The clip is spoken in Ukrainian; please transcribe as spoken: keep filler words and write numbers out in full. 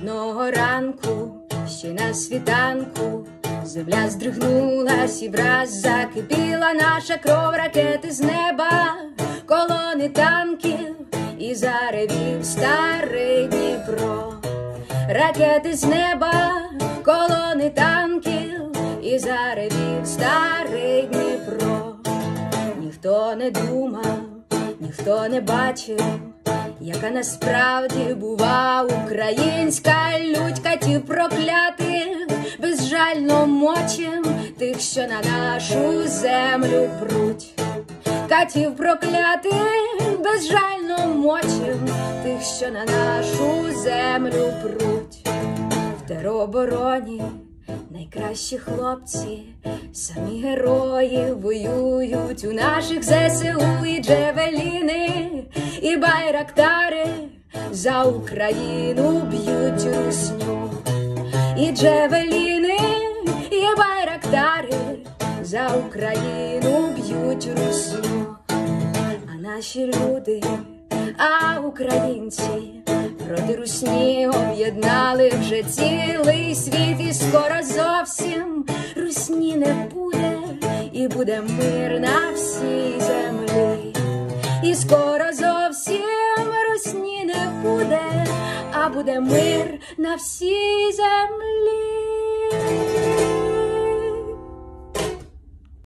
Одного ранку, ще на світанку, земля здригнулась і враз закипіла наша кров, ракети з неба, колони танків і заревів старий Дніпро. Ракети з неба, колони танків і заревів старий Дніпро. Ніхто не думав, ніхто не бачив, яка насправді бува українська лють, катів проклятих, безжально мочим тих, що на нашу землю пруть. Катів проклятих, безжально мочим тих, що на нашу землю пруть. В теробороні найкращі хлопці, самі герої воюють у наших зе се у, і джевеліни, і байрактари за Україну б'ють русню. І джевеліни, і байрактари за Україну б'ють русню. А наші люди, а українці проти русні об'єднали вже цілий світ. І скоро зовсім русні не буде, і буде мир на всій землі. І скоро зовсім русні не буде, а буде мир на всій землі.